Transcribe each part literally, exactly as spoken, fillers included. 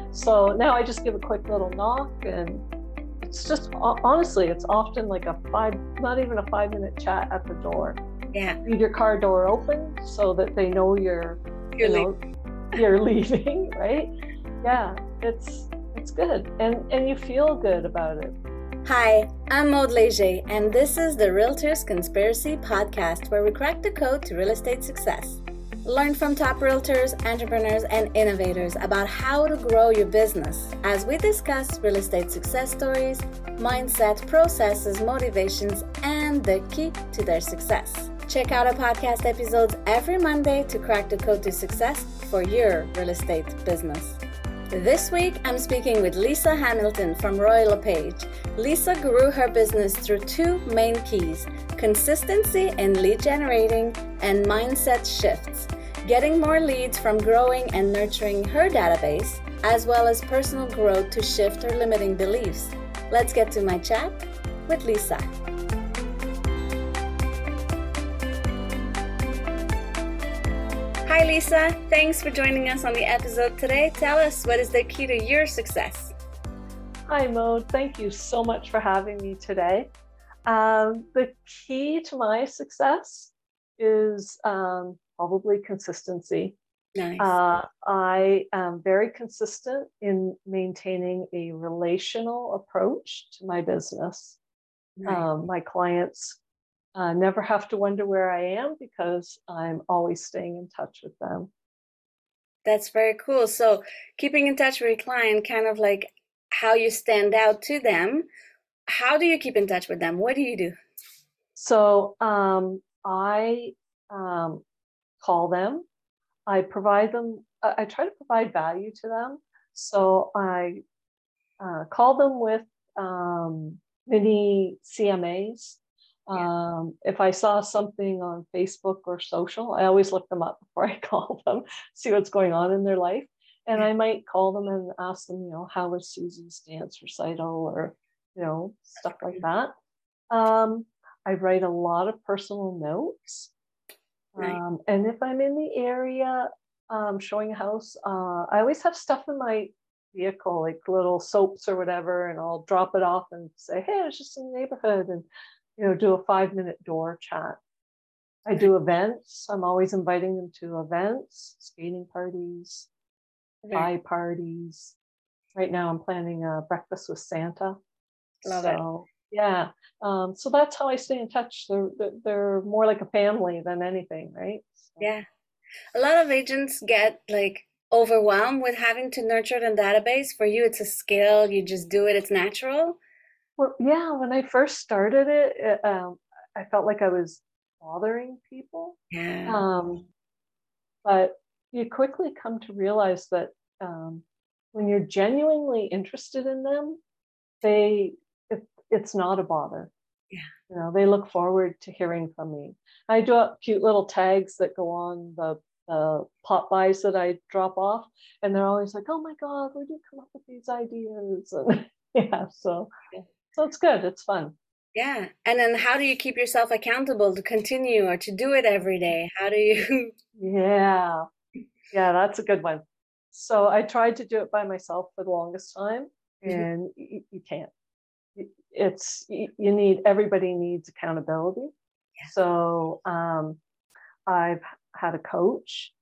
So now I just give a quick little knock, and it's just, honestly, it's often like a five, not even a five minute chat at the door. Yeah. Leave your car door open so that they know you're, You're you know, you're leaving, right? Yeah, it's it's good, and and you feel good about it. Hi, I'm Maud Leger, and this is the Realtors Conspiracy Podcast, where we crack the code to real estate success. Learn from top realtors, entrepreneurs, and innovators about how to grow your business as we discuss real estate success stories, mindset, processes, motivations, and the key to their success. Check out our podcast episodes every Monday to crack the code to success for your real estate business. This week, I'm speaking with Lisa Hamilton from Royal LePage. Lisa grew her business through two main keys: consistency in lead generating and mindset shifts, getting more leads from growing and nurturing her database, as well as personal growth to shift her limiting beliefs. Let's get to my chat with Lisa. Hi Lisa, thanks for joining us on the episode today. Tell us, what is the key to your success? Hi Maud, thank you so much for having me today. Um, the key to my success is um, probably consistency. Nice. Uh, I am very consistent in maintaining a relational approach to my business. Nice. Um, my clients uh, never have to wonder where I am because I'm always staying in touch with them. That's very cool. So keeping in touch with your client, kind of like how you stand out to them. How do you keep in touch with them? What do you do? So um, I um, call them. I provide them, I try to provide value to them. So I uh, call them with um, mini C M As. Yeah. Um, if I saw something on Facebook or social, I always look them up before I call them, see what's going on in their life. And Yeah. I might call them and ask them, you know, how was Susie's dance recital, or, you know, stuff like that. Um, I write a lot of personal notes. Nice. Um, and if I'm in the area um, showing a house, uh, I always have stuff in my vehicle, like little soaps or whatever, and I'll drop it off and say, hey, I was just in the neighborhood, and, you know, do a five minute door chat. I do events. I'm always inviting them to events, skating parties, pie parties. Right now I'm planning a breakfast with Santa. Love so, it. Yeah. Um, so that's how I stay in touch. They're, they're more like a family than anything, right? So. Yeah. A lot of agents get like overwhelmed with having to nurture the database. For you, it's a skill. You just do it. It's natural. Well, yeah, when I first started it, it um, I felt like I was bothering people. Yeah. Um, but you quickly come to realize that um, when you're genuinely interested in them, they it, it's not a bother. Yeah. You know, they look forward to hearing from me. I do up cute little tags that go on the the pop buys that I drop off, and they're always like, "Oh my God, where do you come up with these ideas?" And yeah, so. Yeah. So it's good. It's fun. Yeah. And then how do you keep yourself accountable to continue or to do it every day? How do you? Yeah. Yeah, that's a good one. So I tried to do it by myself for the longest time, and mm-hmm. you, you can't. It's, you need, everybody needs accountability. Yeah. So um, I've had a coach.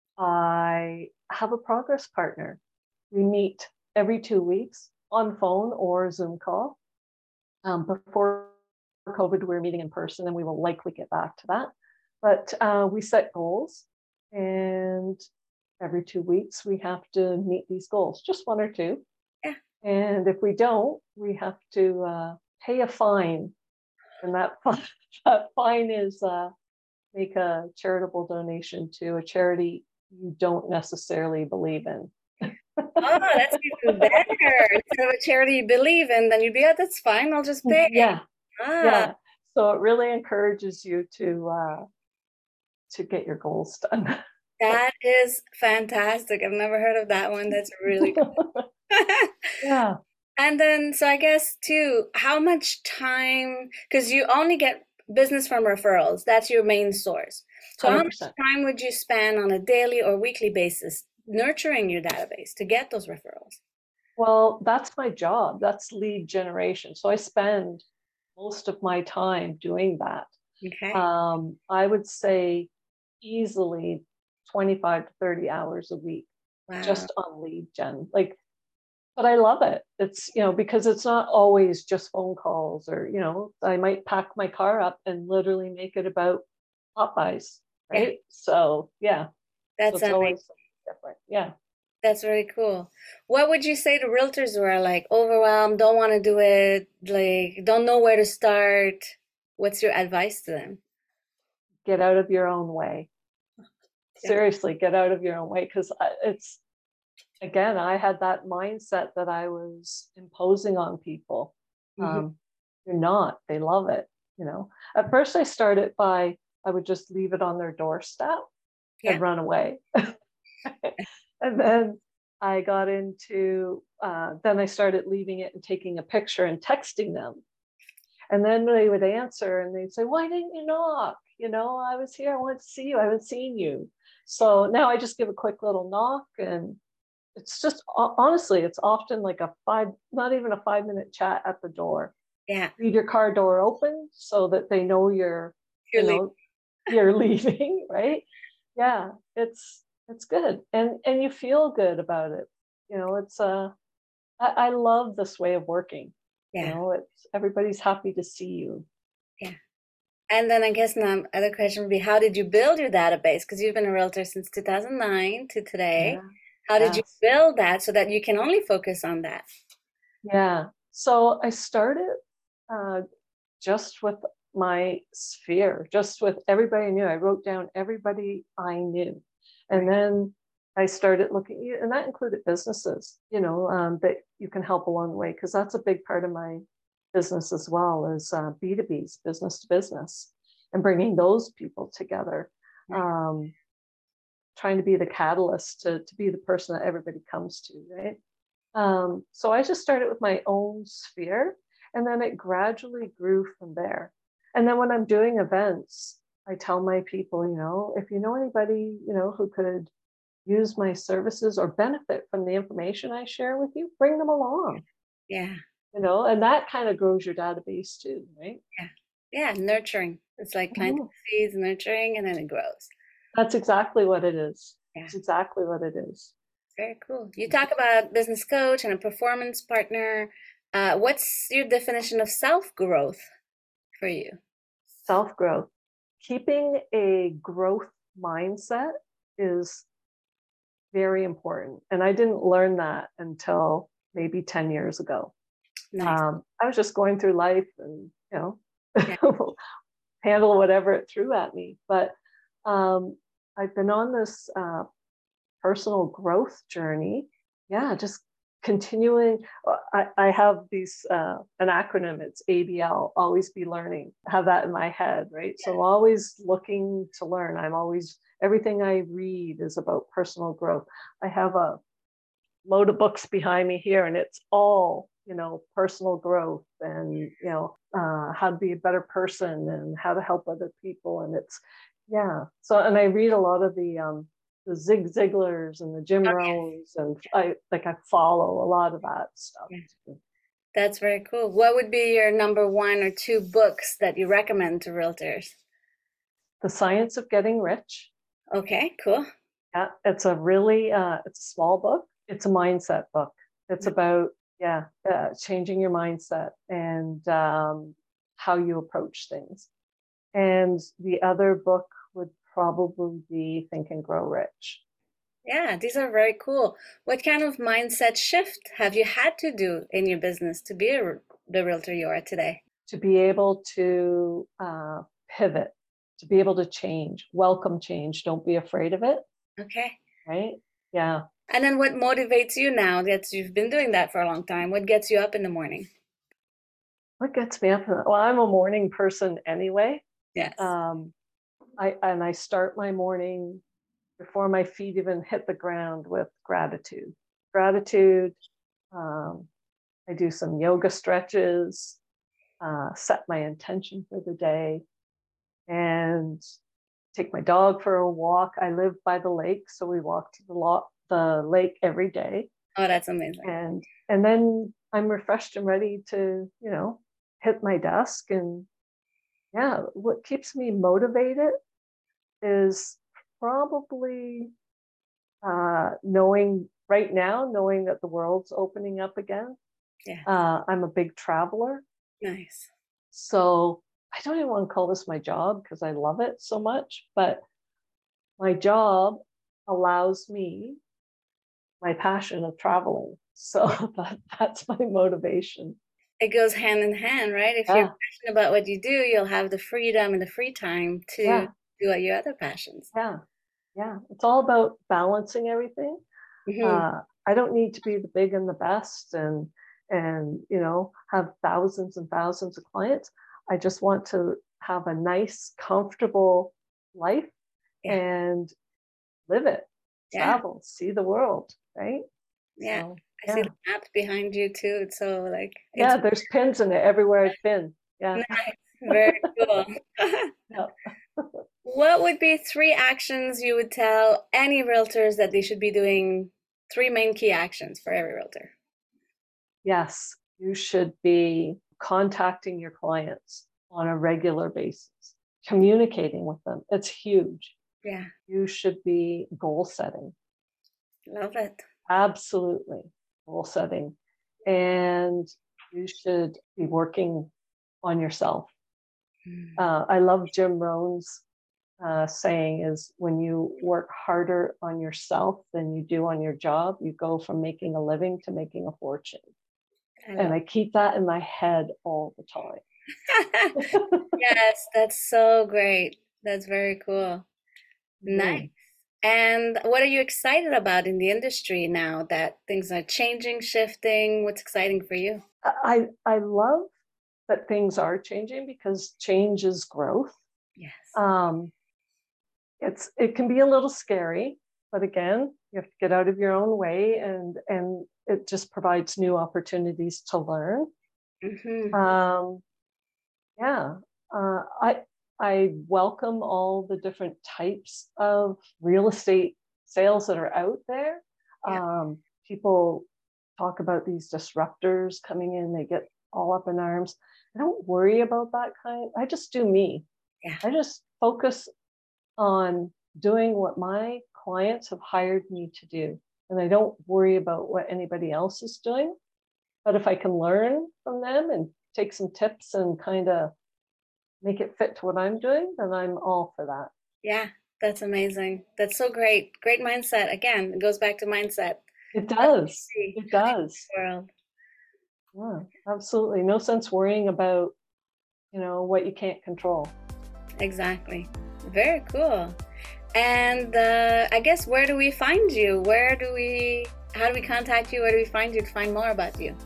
I have a progress partner. We meet every two weeks on phone or Zoom call. Um, before COVID, we were meeting in person, and we will likely get back to that. But uh, we set goals, and every two weeks we have to meet these goals, just one or two. Yeah. And if we don't, we have to uh, pay a fine. And that, that fine is uh, make a charitable donation to a charity you don't necessarily believe in. Oh, that's even better. Instead of a charity you believe in, then you'd be, oh, that's fine, I'll just pay. Yeah. Ah. Yeah. So it really encourages you to uh, to get your goals done. That is fantastic. I've never heard of that one. That's really cool. Yeah. And then, so I guess too, how much time, because you only get business from referrals, that's your main source. So one hundred percent. How much time would you spend on a daily or weekly basis nurturing your database to get those referrals? Well, that's my job. That's lead generation. So I spend most of my time doing that. Okay. Um, I would say easily twenty-five to thirty hours a week Wow. just on lead gen. Like, but I love it. It's, you know, because it's not always just phone calls or, you know, I might pack my car up and literally make it about Popeyes, right? Yeah. So yeah, That's so it's amazing. always different. Yeah. That's really cool. What would you say to realtors who are like overwhelmed, don't want to do it, like don't know where to start? What's your advice to them? Get out of your own way. Yeah. Seriously, get out of your own way, because it's, again, I had that mindset that I was imposing on people. Mm-hmm. Um, you're not. They love it. You know, at first I started by I would just leave it on their doorstep Yeah. and run away. And then I got into, uh, then I started leaving it and taking a picture and texting them. And then they would answer and they'd say, why didn't you knock? You know, I was here. I wanted to see you. I haven't seen you. So now I just give a quick little knock, and it's just, honestly, it's often like a five, not even a five minute chat at the door. Yeah. Leave your car door open so that they know you're, You're you know, you're leaving, right? Yeah, it's, it's good. And, and you feel good about it. You know, it's, uh, I, I love this way of working. Yeah. You know, it's, everybody's happy to see you. Yeah. And then I guess now other question would be, how did you build your database? Because you've been a realtor since two thousand nine to today. Yeah. How did Yes. you build that so that you can only focus on that? Yeah. So I started uh, just with my sphere, just with everybody I knew. I wrote down everybody I knew. And then I started looking, and that included businesses, you know, um, that you can help along the way, because that's a big part of my business as well, is uh, B two B's, business to business, and bringing those people together. Um, trying to be the catalyst to, to be the person that everybody comes to, right? Um, so I just started with my own sphere, and then it gradually grew from there. And then when I'm doing events, I tell my people, you know, if you know anybody, you know, who could use my services or benefit from the information I share with you, bring them along. Yeah. You know, and that kind of grows your database too, right? Yeah. Yeah. Nurturing. It's like planting Mhm. seeds, nurturing, and then it grows. That's exactly what it is. Yeah. It's exactly what it is. Very cool. You talk about business coach and a performance partner. Uh, what's your definition of self-growth for you? Self-growth. Keeping a growth mindset is very important. And I didn't learn that until maybe ten years ago. Nice. Um, I was just going through life and, you know, Yeah. handle whatever it threw at me. But um, I've been on this uh, personal growth journey. Yeah, just continuing. I, I have these, uh, an acronym, it's A B L, always be learning. I have that in my head, right? Yeah. So I'm always looking to learn. I'm always, everything I read is about personal growth. I have a load of books behind me here, and it's all, you know, personal growth and, you know, uh, how to be a better person and how to help other people. And it's, yeah. So, and I read a lot of the, um, the Zig Ziglars and the Jim Okay. Rohns, and I like I follow a lot of that stuff. Yeah. That's very cool. What would be your number one or two books that you recommend to realtors? The Science of Getting Rich. Okay, cool. Yeah, it's a really uh, it's a small book. It's a mindset book. It's about yeah, uh, changing your mindset and um, how you approach things. And the other book would probably be Think and Grow Rich. Yeah, these are very cool. What kind of mindset shift have you had to do in your business to be a, the realtor you are today? To be able to uh, pivot, to be able to change, welcome change. Don't be afraid of it. Okay. Right? Yeah. And then what motivates you now that you've been doing that for a long time? What gets you up in the morning? What gets me up? Well, I'm a morning person anyway. Yes. Um, I and I start my morning before my feet even hit the ground with gratitude. Gratitude. Um, I do some yoga stretches, uh, set my intention for the day, and take my dog for a walk. I live by the lake, so we walk to the lot the lake every day. Oh, that's amazing. And and then I'm refreshed and ready to, you know, hit my desk. And yeah, what keeps me motivated is probably uh, knowing right now, knowing that the world's opening up again. Yeah. Uh, I'm a big traveler. Nice. So I don't even want to call this my job because I love it so much, but my job allows me my passion of traveling. So that, that's my motivation. It goes hand in hand, right? If Yeah. you're passionate about what you do, you'll have the freedom and the free time to Yeah. do all your other passions. Yeah. Yeah. It's all about balancing everything. Mm-hmm. Uh, I don't need to be the big and the best and, and, you know, have thousands and thousands of clients. I just want to have a nice, comfortable life Yeah. and live it, Yeah. travel, see the world, right? Yeah. So, I see the map behind you too. It's so like it's yeah, there's pins in it everywhere I've been. Yeah. nice. Very cool. Yeah. What would be three actions you would tell any realtors that they should be doing? Three main key actions for every realtor. Yes, you should be contacting your clients on a regular basis, communicating with them. It's huge. Yeah. You should be goal setting. Love it. Absolutely. Goal setting. And you should be working on yourself. Mm. Uh, I love Jim Rohn's uh, saying is when you work harder on yourself than you do on your job, you go from making a living to making a fortune. I And I keep that in my head all the time. Yes, that's so great. That's very cool. Mm. Nice. And what are you excited about in the industry now that things are changing, shifting? What's exciting for you? I, I love that things are changing because change is growth. Yes. Um, it's it can be a little scary, but again, you have to get out of your own way, and and it just provides new opportunities to learn. Mm-hmm. Um, yeah, uh, I I welcome all the different types of real estate sales that are out there. Yeah. Um, people talk about these disruptors coming in; they get all up in arms. I don't worry about that kind. I just do me. Yeah. I just focus on doing what my clients have hired me to do. And I don't worry about what anybody else is doing. But if I can learn from them and take some tips and kind of make it fit to what I'm doing, then I'm all for that. Yeah, that's amazing. That's so great. Great mindset. Again, it goes back to mindset. It does. It does. World. Yeah, absolutely. No sense worrying about, you know, what you can't control. Exactly. Very cool. And uh, I guess where do we find you? Where do we, how do we contact you? Where do we find you to find more about you?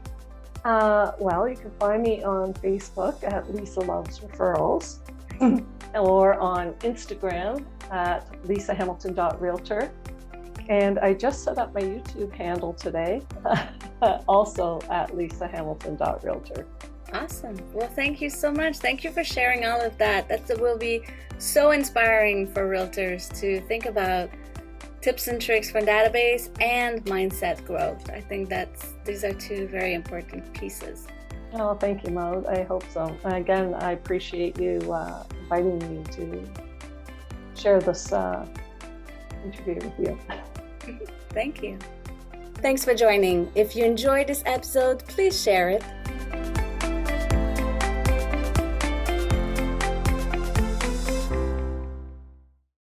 Uh, well, you can find me on Facebook at Lisa Loves Referrals or on Instagram at lisa hamilton dot realtor. And I just set up my YouTube handle today, also at lisa hamilton dot realtor. Awesome. Well, thank you so much. Thank you for sharing all of that. That will be so inspiring for realtors to think about tips and tricks for database and mindset growth. I think that's these are two very important pieces. Oh, thank you, Mo. I hope so. Again, I appreciate you uh, inviting me to share this uh, interview with you. Thank you. Thanks for joining. If you enjoyed this episode, please share it.